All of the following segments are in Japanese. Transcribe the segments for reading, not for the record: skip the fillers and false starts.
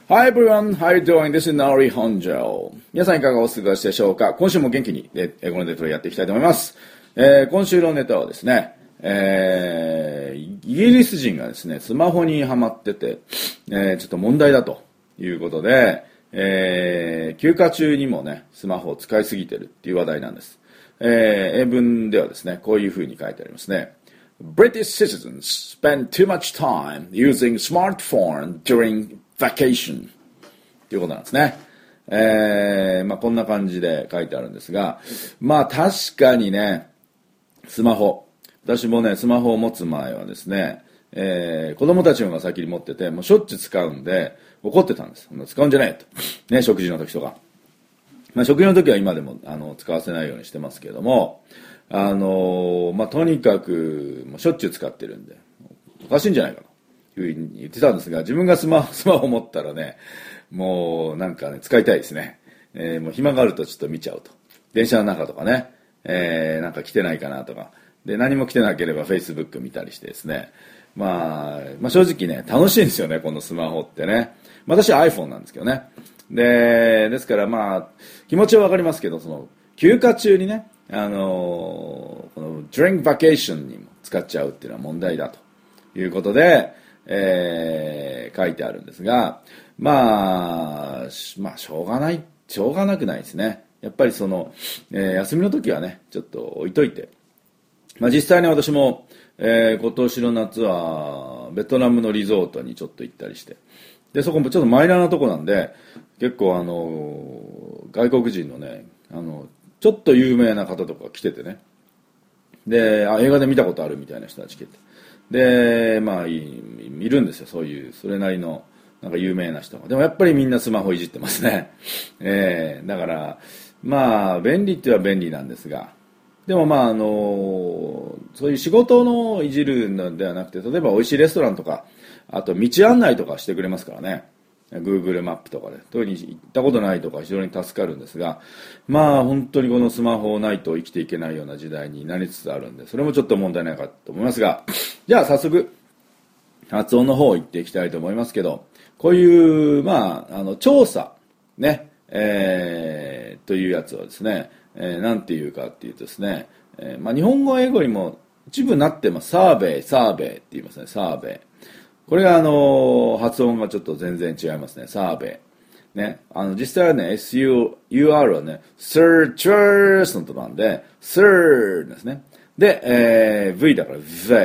Hi everyone, how are you doing? This is Naori Honjo. 皆さんいかがお過ごしでしょうか？今週も元気に英語のネタをやっていきたいと思います。今週のネタはですね、イギリス人がですね、スマホにハマってて、ちょっと問題だということで、休暇中にもね、スマホを使いすぎてるっていう話題なんです。英文ではですね、こういう風に書いてありますね。British citizens spend too much time using smartphone during vacation ということなんですね。こんな感じで書いてあるんですが、確かにね、スマホ。私もね、スマホを持つ前はですね、子供たちの方が先に持ってて、もうしょっちゅう使うんで、怒ってたんです。使うんじゃないと。ね、食事の時とか。食事の時は今でも使わせないようにしてますけれども、とにかくもうしょっちゅう使ってるんで、おかしいんじゃないかというふうに言ってたんですが、自分がスマホを持ったらね、もうなんかね、使いたいですね。もう暇があるとちょっと見ちゃうと。電車の中とかね、なんか来てないかなとか。で、何も来てなければ Facebook 見たりしてですね。正直ね、楽しいんですよね、このスマホってね。私は iPhone なんですけどね。ですから気持ちはわかりますけど、その、休暇中にね、この during vacation にも使っちゃうっていうのは問題だということで、書いてあるんですが、しょうがなくないですね。やっぱりその、休みの時はね、ちょっと置いといて。実際に私も、今年の夏はベトナムのリゾートにちょっと行ったりして、でそこもちょっとマイナーなとこなんで、結構外国人のね、ちょっと有名な方とか来ててね、で映画で見たことあるみたいな人たち来てて、でいるんですよ、そういうそれなりのなんか有名な人が。でもやっぱりみんなスマホいじってますね。だから便利っては便利なんですが、でもそういう仕事のいじるのではなくて、例えば美味しいレストランとか、あと道案内とかしてくれますからね。Google マップとかで。特に行ったことないとか非常に助かるんですが、本当にこのスマホないと生きていけないような時代になりつつあるんで、それもちょっと問題ないかと思いますが、じゃあ早速、発音の方行っていきたいと思いますけど、こういう、調査、ね、というやつはですね、なんていうかっていうとですね、日本語英語にも一部なってます。サーベイって言いますね、サーベイ。これが発音がちょっと全然違いますね、サーベイ。ね、実際はね、SUR はね、searchers のとなんで、sir ですね。で、V だから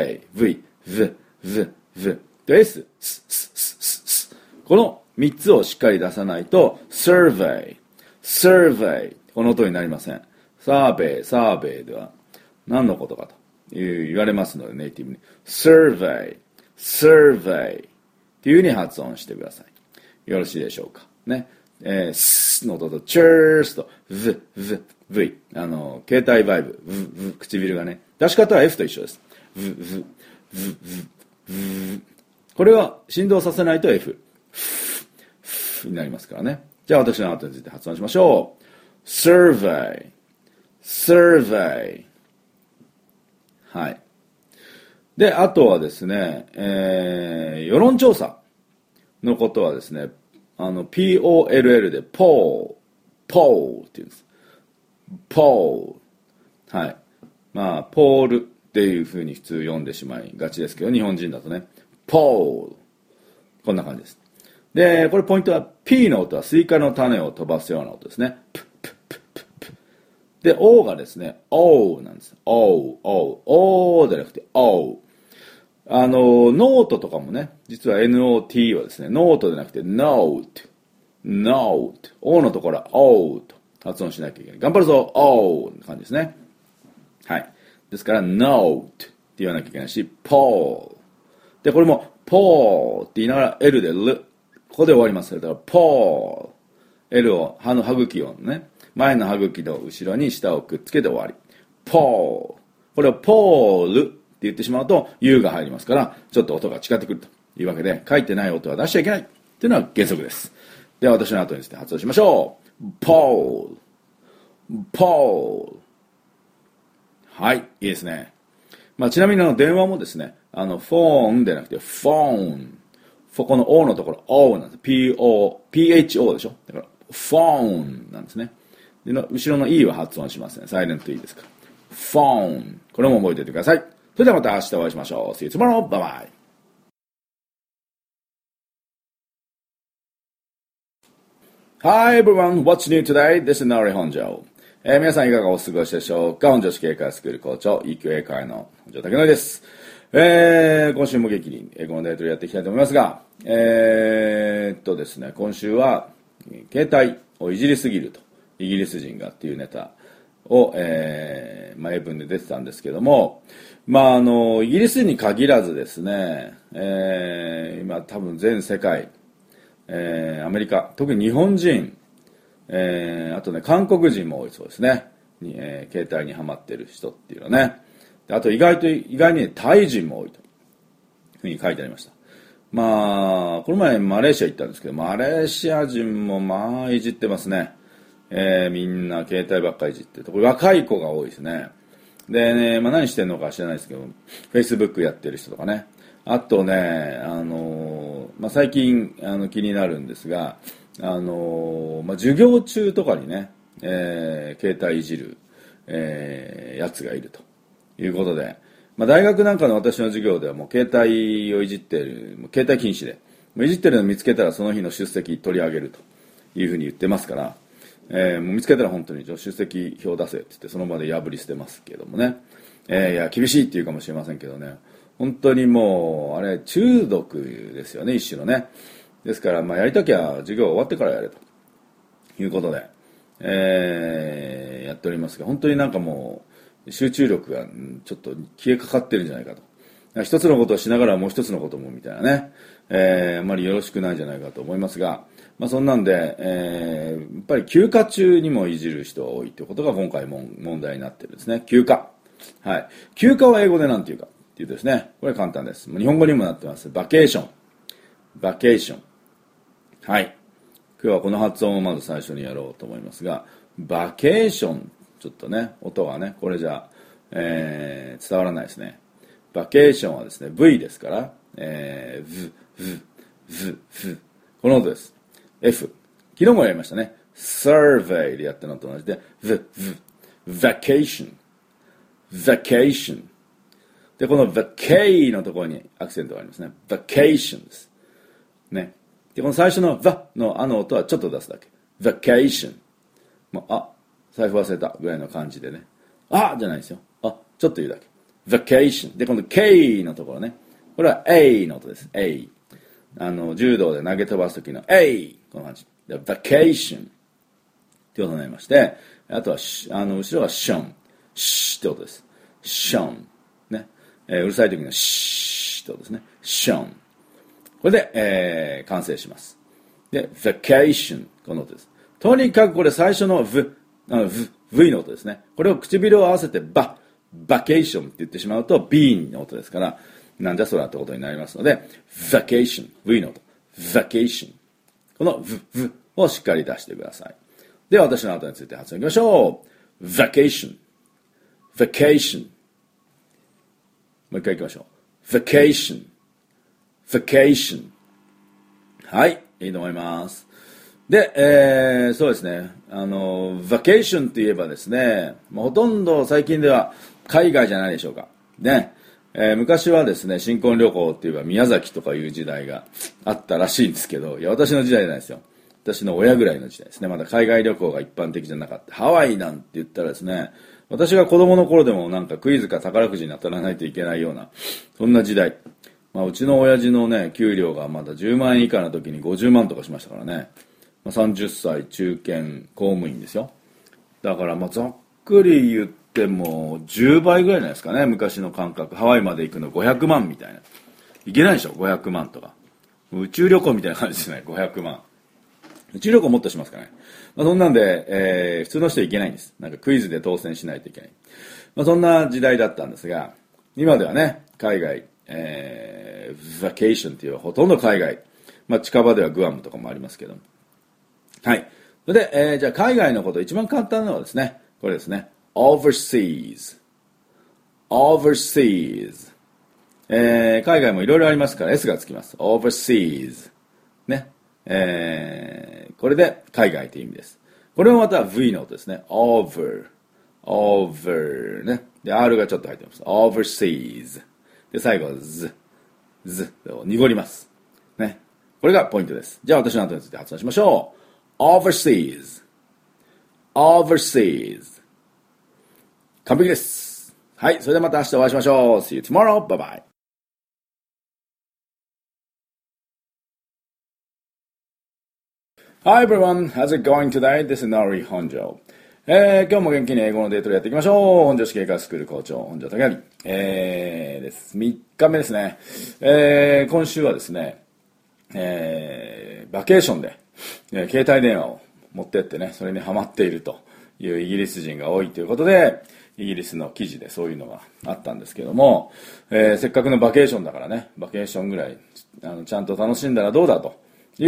V、で、S、この3つをしっかり出さないと、survey、この音になりません。サーベイでは何のことかと言われますので、ネイティブに。survey っていう風に発音してください。よろしいでしょうか。ね。S の音と churs と V。携帯バイブ、唇がね。出し方は F と一緒です。これは振動させないと F になりますからね。じゃあ私の後について発音しましょう。survey。はい。で、あとはですね、世論調査のことはですね、POLL でポーって言うんです。ポー。はい。ポールっていう風に普通読んでしまいがちですけど、日本人だとね、ポール。こんな感じです。で、これポイントは P の音はスイカの種を飛ばすような音ですね。で、O がですね、O なんです。O じゃなくて O。ノートとかもね、実は NOT はですね、ノートじゃなくて Note。O のところは O と発音しなきゃいけない。頑張るぞ O の感じですね。はい。ですから Note って言わなきゃいけないし、Paul。で、これも Paul って言いながら L で L。ここで終わります。だから Paul。L を、歯の歯茎をね、前の歯茎の後ろに下をくっつけて終わり。Paul。これを Paul って言ってしまうと U が入りますから、ちょっと音が違ってくるというわけで、書いてない音は出しちゃいけないっていうのは原則です。では私の後にですね、発音しましょう。Paul。はい、いいですね。ちなみに電話もですね、フォーンでなくてフォこの O のところ、O なんです。PHO でしょ。だから、phone なんですね。で後ろの E は発音しますね。サイレント E ですから。phone。これも覚えておいてください。それではまた明日お会いしましょう。See you tomorrow. Bye bye. Hi everyone, what's new today? This is Nori Honjo. 皆さんいかがお過ごしでしょうか。本女子英会スクール校長、EQ 英会の本庄武則です。今週も元気に英語のダイエットをやっていきたいと思いますが、ですね、今週は、携帯をいじりすぎると、イギリス人がっていうネタを、英文で出てたんですけども、イギリスに限らずですね、今多分全世界、アメリカ、特に日本人、あとね、韓国人も多いそうですね。携帯にハマってる人っていうのはね。あと意外に、ね、タイ人も多いというふうに書いてありました。この前マレーシア行ったんですけど、マレーシア人もいじってますね。みんな携帯ばっかりいじってると。これ若い子が多いですね。でね、何してんのか知らないですけど、Facebook やってる人とかね。あとね、最近気になるんですが、授業中とかにね、携帯いじる、やつがいるということで、大学なんかの私の授業ではもう携帯をいじってる、携帯禁止で、いじってるのを見つけたらその日の出席取り上げるというふうに言ってますから、もう見つけたら本当に出席表出せって言ってその場で破り捨てますけどもね、いや厳しいっていうかもしれませんけどね、本当にもうあれ中毒ですよね、一種のね。ですからやりたきゃ授業終わってからやれということで、やっておりますが、本当になんかもう集中力がちょっと消えかかってるんじゃないかと。一つのことをしながらもう一つのこともみたいなね、あまりよろしくないんじゃないかと思いますが、そんなんで、やっぱり休暇中にもいじる人が多いということが今回も問題になってるんですね。休暇。はい。休暇は英語で何て言うかっていうとですね、これ簡単です。日本語にもなってます。バケーション。バケーション。はい。今日はこの発音をまず最初にやろうと思いますが、バケーション。ちょっとね、音がね、これじゃ、伝わらないですね。バケーションはですね、V ですから、V。この音です。F。昨日もやりましたね。survey でやったのと同じで、vacation。で、この vacay のところにアクセントがありますね。vacation です。ね。で、この最初の va のの音はちょっと出すだけ。vacation。財布忘れたぐらいの感じでね。じゃないですよ。ちょっと言うだけ。vacation。で、この K のところね。これは A の音です。A。柔道で投げ飛ばすときの A。この感じ。で、vacation。って音になりまして、あとは、後ろは shone。シーって音です。shone。ね。うるさいときのシーって音ですね。shone。これで、完成します。で、vacation。この音です。とにかくこれ最初の V の音ですね。これを唇を合わせてバケーションって言ってしまうと B の音ですから、なんじゃそらってことになりますので、vacation、V の音、vacation。この V をしっかり出してください。では私の後について発音いきましょう。vacation。もう一回いきましょう。vacation。はい、いいと思います。で、そうですね。バケーションといえばですね、ほとんど最近では海外じゃないでしょうか。ね。昔はですね、新婚旅行って言えば宮崎とかいう時代があったらしいんですけど、いや、私の時代じゃないですよ。私の親ぐらいの時代ですね。まだ海外旅行が一般的じゃなかった。ハワイなんて言ったらですね、私が子供の頃でもなんかクイズか宝くじに当たらないといけないような、そんな時代。うちの親父のね、給料がまだ10万円以下の時に50万とかしましたからね。30歳中堅公務員ですよ。だからざっくり言っても10倍ぐらいじゃないですかね、昔の感覚。ハワイまで行くの500万みたいな。いけないでしょ、500万とか。宇宙旅行みたいな感じですね、500万。宇宙旅行もっとしますかね。そんなんで、普通の人はいけないんです。なんかクイズで当選しないといけない。そんな時代だったんですが、今ではね、海外、バケーションっていうほとんど海外。近場ではグアムとかもありますけど。はい。それで、じゃあ海外のこと、一番簡単なのはですね、これですね。overseas。 海外もいろいろありますから S がつきます。overseas。ね。これで海外という意味です。これもまた V の音ですね。over ね。で、R がちょっと入ってます。overseas。で、最後は z を濁ります。ね。これがポイントです。じゃあ私の後について発音しましょう。overseas。完璧です。はい。それではまた明日お会いしましょう。See you tomorrow. Bye bye. Hi everyone, how's it going today? This is Nori Honjo. 今日も元気に英語のデートでやっていきましょう。本庄市警科スクール校長、本庄隆明。です。3日目ですね。今週はですね、バケーションで、携帯電話を持ってってね、それにハマっているというイギリス人が多いということで、イギリスの記事でそういうのがあったんですけども、せっかくのバケーションだからね、バケーションぐらいちゃんと楽しんだらどうだという、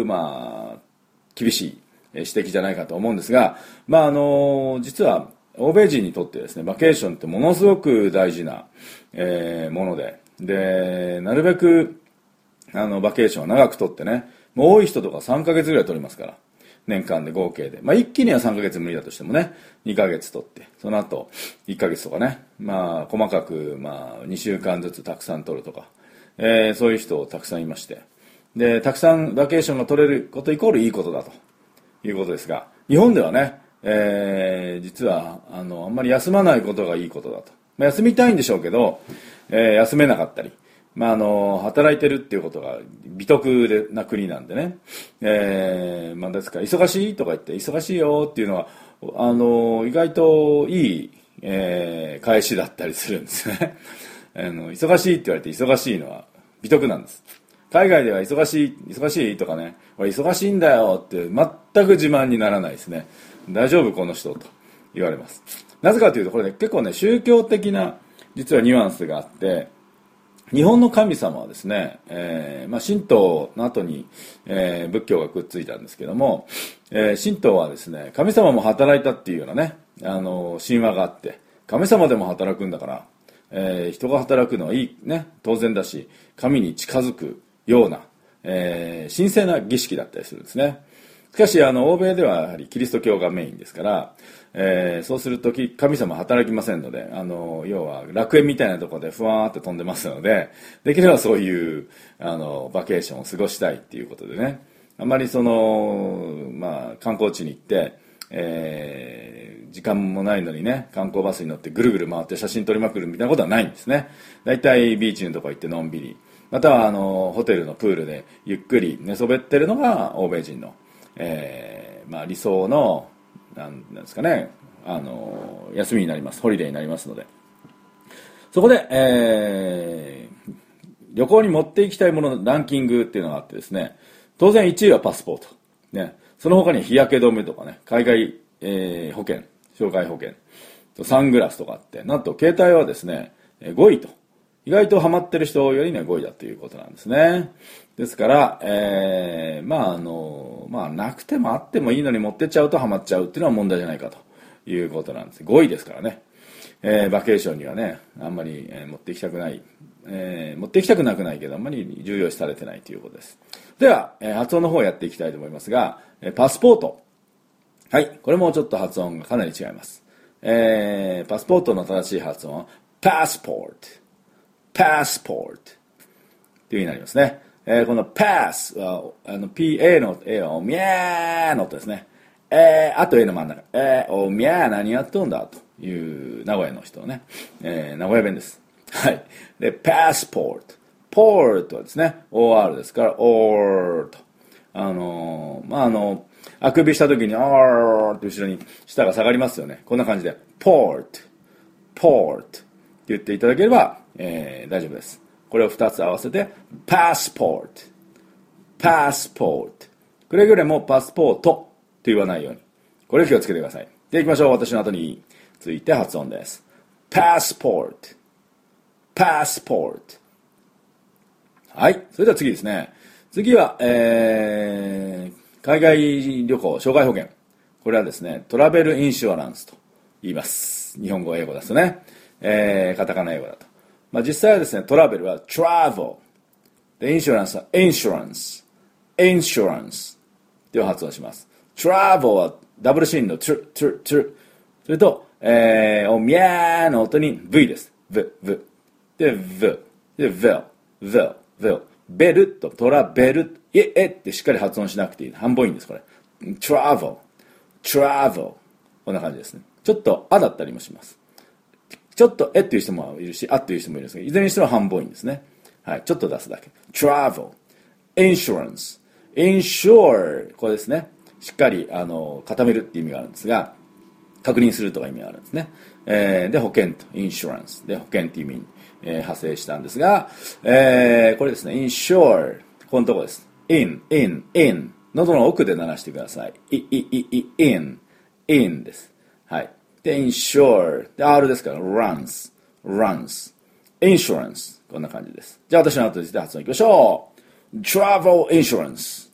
厳しい指摘じゃないかと思うんですが、実は欧米人にとってですね、バケーションってものすごく大事な、もので、なるべくバケーションは長く取ってね、もう多い人とか3ヶ月ぐらい取りますから、年間で合計で。一気には3ヶ月無理だとしてもね、2ヶ月取って、その後1ヶ月とかね、細かく、2週間ずつたくさん取るとか、そういう人たくさんいまして。で、たくさんバケーションが取れることイコールいいことだということですが、日本ではね、実は、あんまり休まないことがいいことだと。休みたいんでしょうけど、休めなかったり、働いてるっていうことが美徳な国なんでね、ですから忙しいとか言って忙しいよっていうのは意外といい、返しだったりするんですね忙しいって言われて忙しいのは美徳なんです。海外では忙しいとかね、俺忙しいんだよって全く自慢にならないですね。大丈夫この人と言われます。なぜかというとこれね、結構ね宗教的な実はニュアンスがあって、日本の神様はですね、神道の後に、仏教がくっついたんですけども、神道はですね、神様も働いたっていうようなね、神話があって、神様でも働くんだから、人が働くのはいいね、当然だし、神に近づくような、神聖な儀式だったりするんですね。しかし欧米ではやはりキリスト教がメインですから、そうすると神様働きませんので、要は楽園みたいなところでふわーって飛んでますので、できればそういうバケーションを過ごしたいっていうことでね、あまり観光地に行って、時間もないのにね、観光バスに乗ってぐるぐる回って写真撮りまくるみたいなことはないんですね。だいたいビーチのとこ行ってのんびり、またはホテルのプールでゆっくり寝そべってるのが欧米人の理想のなんですかね、休みになります。ホリデーになりますので、そこで、旅行に持っていきたいもののランキングっていうのがあってですね、当然1位はパスポート、ね、その他に日焼け止めとかね、海外、保険、障害保険とサングラスとかあって、なんと携帯はですね5位と、意外とハマってる人よりね5位だということなんですね。ですから、なくてもあってもいいのに持ってっちゃうとハマっちゃうっていうのは問題じゃないかということなんです。5位ですからね、バケーションにはねあんまり、持っていきたくない、持っていきたくなくないけどあんまり重要視されてないということです。では、発音の方をやっていきたいと思いますが、パスポート、はい、これもちょっと発音がかなり違います。パスポートの正しい発音はパスポートという風になりますね。この pass はPA の A はおみゃーの音ですね。あと A の真ん中、おみゃー何やっとんだという名古屋の人のね、名古屋弁です。はい。で、passport、port はですね OR ですから OR と、あくびした時に OR って後ろに舌が下がりますよね。こんな感じで port って言っていただければ、大丈夫です。これを2つ合わせてパスポート、くれぐれもパスポートと言わないように、これ気をつけてください。で、いきましょう。私の後について発音です。パスポート。はい、それでは次ですね。次は、海外旅行障害保険、これはですねトラベルインシュアランスと言います。日本語英語ですとね、カタカナ英語だとまあ、実際はですね、トラベルは travel。で、インシュランスは insurance。っていう発音します。travel はダブルシーンの tr。それと、おみゃーの音に V です。v。で、v。ベルとトラベル。ってしっかり発音しなくていい。半母音です、これ。travel。こんな感じですね。ちょっとあだったりもします。ちょっとっていう人もいるし、っていう人もいるんですけど、いずれにしても半母音ですね。はい、ちょっと出すだけ。travel。insurance。insure。これですね。しっかり、固めるっていう意味があるんですが、確認するとか意味があるんですね。で、保険と、insurance。で、保険っていう意味に、派生したんですが、これですね、insure。このところです。in。喉の奥で鳴らしてください。in です。はい。で、insure。で、R ですから、runs。insurance。こんな感じです。じゃあ私の後で発音いきましょう。travel insurance。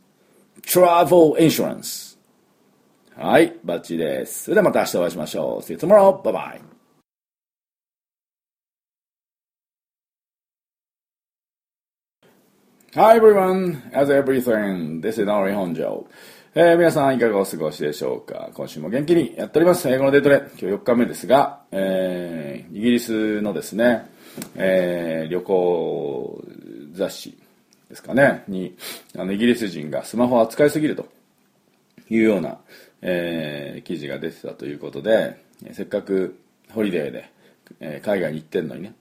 はい、バッチリです。それではまた明日お会いしましょう。See you tomorrow. Bye bye. Hi everyone, as everything, this is Naori Honjo. 皆さんいかがお過ごしでしょうか。今週も元気にやっております。英語のデートで、今日4日目ですが、イギリスのですね、旅行雑誌ですかね、に、イギリス人がスマホを扱いすぎるというような、記事が出てたということで、せっかくホリデーで、海外に行ってんのにね、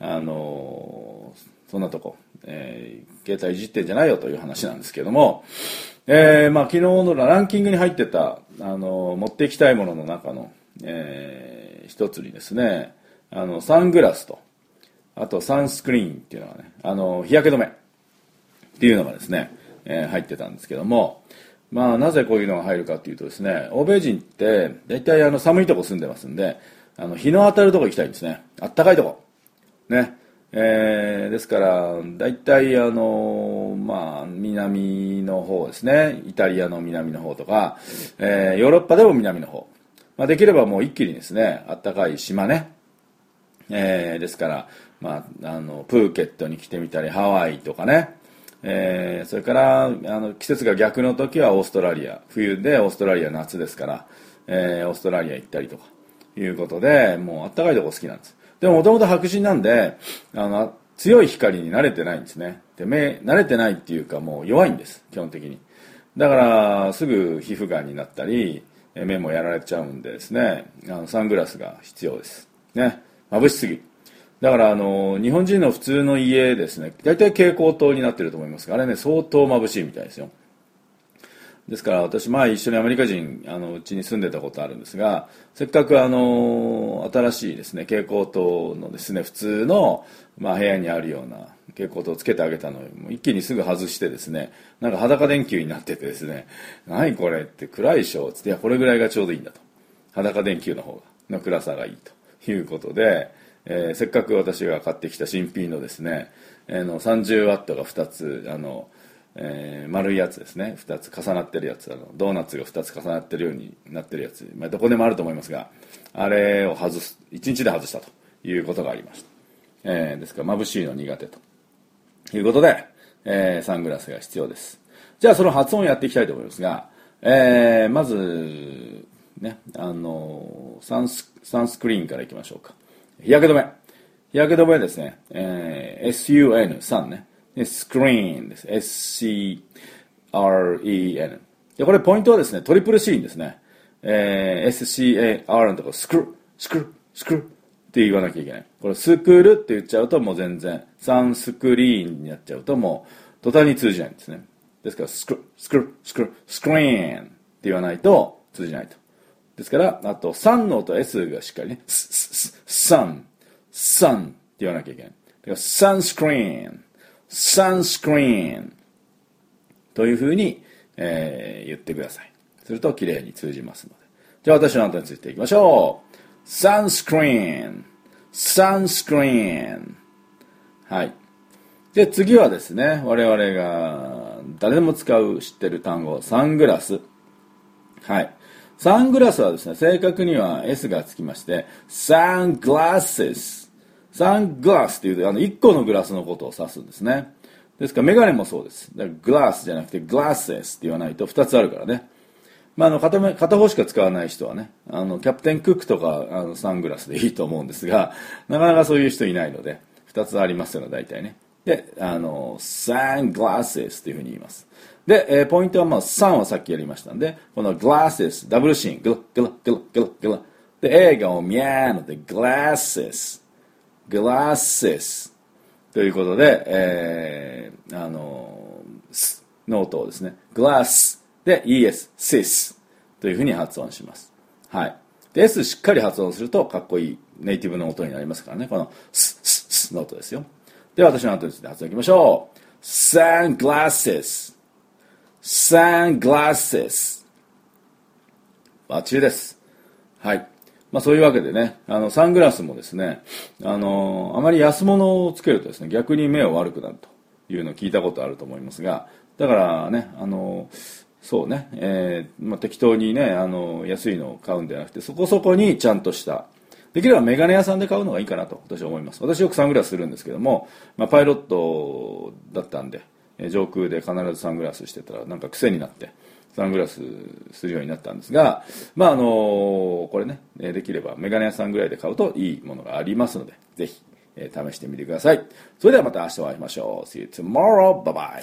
そんなとこ、携帯いじってんじゃないよという話なんですけども、まあ、昨日のランキングに入ってた、持っていきたいものの中の、一つにですね、サングラスと、あとサンスクリーンっていうのがね、日焼け止めっていうのがですね、入ってたんですけども、まあ、なぜこういうのが入るかっていうとですね、欧米人って大体寒いとこ住んでますんで、日の当たるとこ行きたいんですね。あったかいとこ。ね。ですから、大体まあ、南の方ですね。イタリアの南の方とか、ヨーロッパでも南の方。まあ、できればもう一気にですね、あったかい島ね。ですから、まあ、プーケットに来てみたり、ハワイとかね。それから季節が逆の時はオーストラリア、冬でオーストラリア夏ですから、オーストラリア行ったりとかいうことで、もうあったかいとこ好きなんです。でももともと白人なんで強い光に慣れてないんですね。で慣れてないっていうかもう弱いんです基本的に。だからすぐ皮膚がんになったり目もやられちゃうんでですね、サングラスが必要ですね。眩しすぎ。だから日本人の普通の家ですね、大体蛍光灯になってると思いますが、あれね相当眩しいみたいですよ。ですから私前一緒にアメリカ人うちに住んでたことあるんですが、せっかく新しいですね蛍光灯のですね普通の、まあ、部屋にあるような蛍光灯をつけてあげたのを一気にすぐ外してですね、なんか裸電球になっててですね、何これって暗いでしょつって、いやこれぐらいがちょうどいいんだと、裸電球の方の暗さがいいということで、せっかく私が買ってきた新品のですね、30ワットが2つ丸いやつですね、2つ重なってるやつ、ドーナツが2つ重なってるようになってるやつ、まあ、どこでもあると思いますが、あれを1日で外したということがありました。ですから眩しいの苦手ということで、サングラスが必要です。じゃあその発音をやっていきたいと思いますが、まずね、サンスクリーンからいきましょうか。日焼け止め。日焼け止めですね。SUN、サンね。スクリーンです。SCREN。で、これポイントはですね、トリプル C ですね。SCAR のところ、スクルって言わなきゃいけない。これスクルって言っちゃうともう全然、サンスクリーンになっちゃうともう途端に通じないんですね。ですから、スクリーンって言わないと通じないと。ですから、あと、サンの音 S がしっかりね、サンって言わなきゃいけない。だから、サンスクリーンというふうに、言ってください。すると綺麗に通じますので。じゃあ私の後についていきましょう。サンスクリーン。はい。で、次はですね、我々が誰でも使う知ってる単語、サングラス。はい。サングラスはですね、正確には S がつきまして、サングラスサングラスっていうと、1個のグラスのことを指すんですね。ですから、メガネもそうです。だからグラスじゃなくて、グラスエスって言わないと2つあるからね。片方しか使わない人はね、キャプテンクックとか、サングラスでいいと思うんですが、なかなかそういう人いないので、2つありますよね、大体ね。で、サングラスエスっていうふうに言います。で、ポイントはサンはさっきやりましたんで、このグラスエス、ダブルシーン、グラ、グラ、グラ、グラ、グラ。で、映画をミャーので、グラスエス、グラスエス。ということで、スの音をですね、グラスで ES、シスというふうに発音します。はい。で、S しっかり発音するとかっこいいネイティブの音になりますからね。このス、ス、スの音ですよ。では私の後に発音いきましょう。Sunglasses。Sunglasses。バッチリです。はい。そういうわけでね、サングラスもですね、あまり安物をつけるとですね、逆に目を悪くなるというのを聞いたことあると思いますが、だからね、そうね、適当にね、安いのを買うんではなくて、そこそこにちゃんとした、できればメガネ屋さんで買うのがいいかなと私は思います。私よくサングラスするんですけども、パイロットだったんで、上空で必ずサングラスしてたらなんか癖になって、サングラスするようになったんですが、これね、できればメガネ屋さんぐらいで買うといいものがありますので、ぜひ、試してみてください。それではまた明日お会いしましょう。See you tomorrow. Bye bye.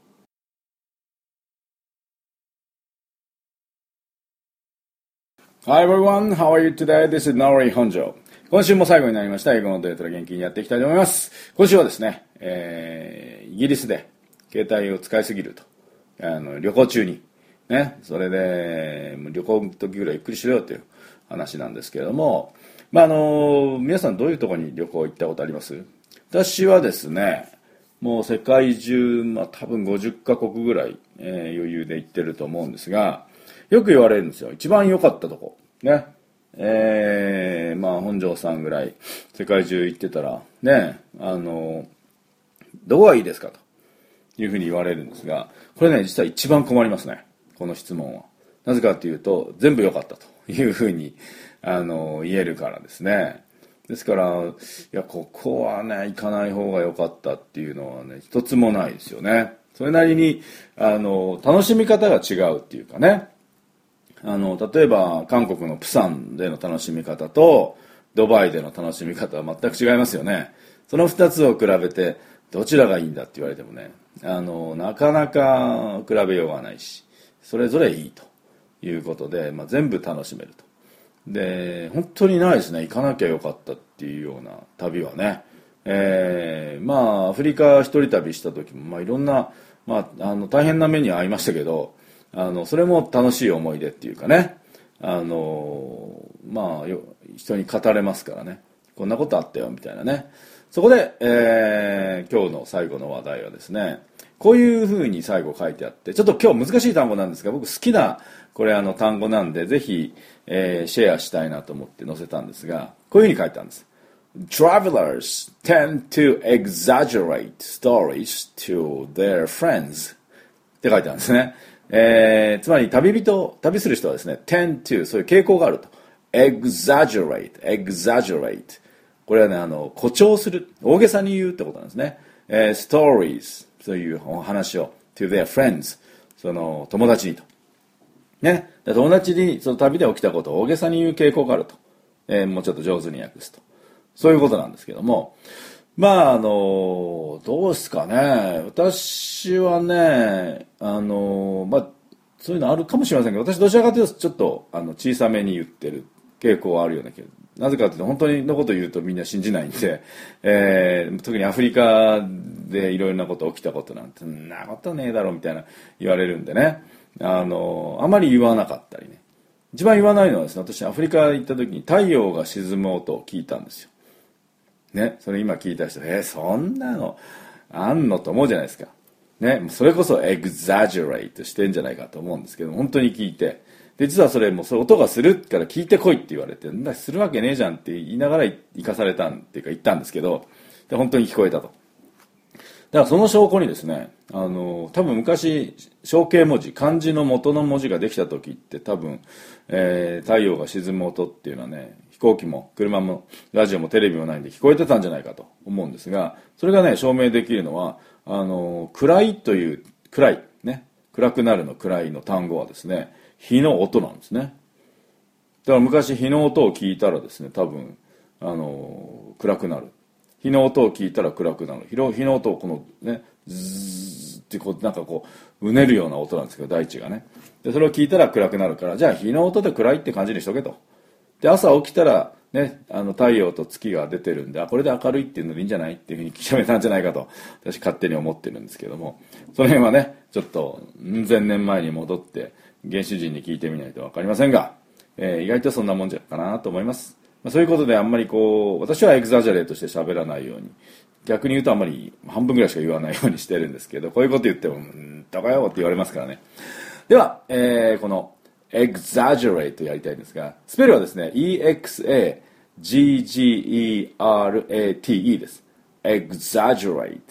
Hi everyone, how are you today? This is Naori Honjo. 今週も最後になりました英語のデータで元気にやっていきたいと思います。今週はですね、イギリスで携帯を使いすぎると、旅行中にね、それで旅行の時ぐらいゆっくりしろよという話なんですけれども、皆さんどういうところに旅行行ったことあります？私はですね、もう世界中、多分50カ国ぐらい、余裕で行ってると思うんですが、よく言われるんですよ。一番良かったとこね、本庄さんぐらい世界中行ってたらね、どこがいいですかというふうに言われるんですが、これね、実は一番困りますね、この質問は。なぜかというと、全部良かったというふうに言えるからですね。ですから、いや、ここはね、行かない方が良かったっていうのはね、一つもないですよね。それなりに楽しみ方が違うっていうかね、例えば韓国のプサンでの楽しみ方とドバイでの楽しみ方は全く違いますよね。その2つを比べてどちらがいいんだって言われてもね、なかなか比べようがないし、それぞれいいということで、全部楽しめると。で、本当にないですね、行かなきゃよかったっていうような旅はね。アフリカ一人旅した時も、いろんな、大変な目には遭いましたけど、それも楽しい思い出っていうかね、人に語れますからね、こんなことあったよみたいなね。そこで、今日の最後の話題はですね、こういうふうに最後書いてあって、ちょっと今日難しい単語なんですが、僕好きなこれ単語なんで、ぜひ、シェアしたいなと思って載せたんですが、こういうふうに書いてあるんです。Travelers tend to exaggerate stories to their friends って書いてあるんですね。つまり旅する人はですね、tend to、そういう傾向があると。exaggerate。これはね、誇張する、大げさに言うってことなんですね。stories、そういうお話を to their friends、その友達にと。ね。友達にその旅で起きたことを大げさに言う傾向があると。もうちょっと上手に訳すと。そういうことなんですけども。どうですかね。私はね、そういうのあるかもしれませんけど、私どちらかというとちょっと小さめに言ってる傾向はあるような気が。なぜかというと本当にのことを言うとみんな信じないんで、特にアフリカでいろいろなこと起きたことなんて、そんなことねえだろみたいな言われるんでね、あまり言わなかったりね。一番言わないのはですね、私アフリカ行った時に太陽が沈む音を聞いたんですよ。ね、それ今聞いた人、そんなのあんのと思うじゃないですか。ね、それこそエグザジュレイトしてんじゃないかと思うんですけど、本当に聞いて、で実はそれもそれ音がするから聞いてこいって言われて、するわけねえじゃんって言いながら行かされたんっていうか言ったんですけど、で本当に聞こえたと。 からその証拠にですね、多分昔象形文字、漢字の元の文字ができた時って多分、太陽が沈む音っていうのはね、飛行機も車もラジオもテレビもないんで聞こえてたんじゃないかと思うんですが、それがね証明できるのは暗いという暗いね、暗くなるの暗いの単語はですね、火の音なんですね。だから昔火の音を聞いたらですね、多分暗くなる。火の音を聞いたら暗くなる。火の音をこのね、ズーってこうなんかこううねるような音なんですけど、大地がね。でそれを聞いたら暗くなるから、じゃあ火の音で暗いって感じにしとけと。で朝起きたらね、太陽と月が出てるんで、これで明るいっていうのでいいんじゃないっていうふうに決めたんじゃないかと私勝手に思ってるんですけども、その辺はねちょっと千年前に戻って原始人に聞いてみないと分かりませんが、意外とそんなもんじゃかなと思います。そういうことであんまりこう私はエグザジャレとして喋らないように、逆に言うとあんまり半分ぐらいしか言わないようにしてるんですけど、こういうこと言ってもだかよって言われますからね。では、このexaggerate やりたいんですが、スペルはですね exaggerate です。 exaggerate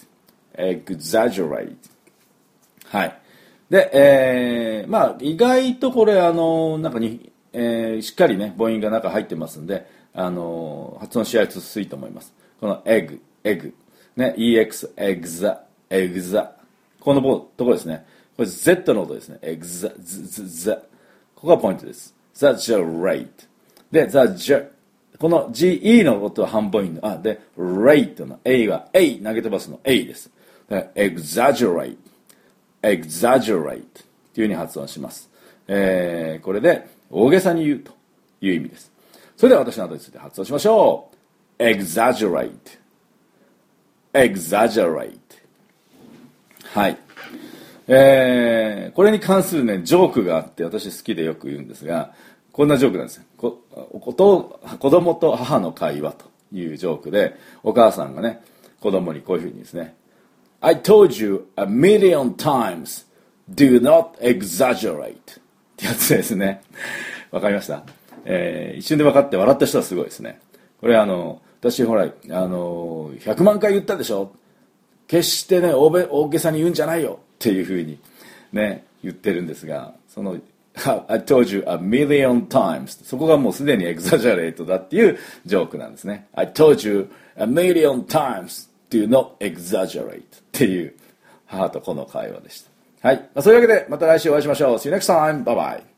はい。で、意外とこれ中に、しっかりね母音が中入ってますんで、発音しやすいと思います。このegg ね、ex このところですね。これ Z の音ですね。ここがポイントです。exaggerate でこの GE の音は半母音ので rate の A は A 投げ飛ばすの A です。exaggerate っていうふうに発音します。これで大げさに言うという意味です。それでは私の後について発音しましょう。exaggerate はい。これに関するねジョークがあって私好きでよく言うんですが、こんなジョークなんですよ。子供と母の会話というジョークで、お母さんがね子供にこういうふうにですね、 I told you a million times do not exaggerate ってやつですね。わかりました？一瞬で分かって笑った人はすごいですね。これ私ほら100万回言ったでしょ、決してね大げさに言うんじゃないよっていうふうにね言ってるんですが、そのI told you a million times そこがもうすでにエグザジャレートだっていうジョークなんですね。 I told you a million times do not exaggerate っていう母と子の会話でした。はい、そういうわけでまた来週お会いしましょう。 See you next time. Bye bye.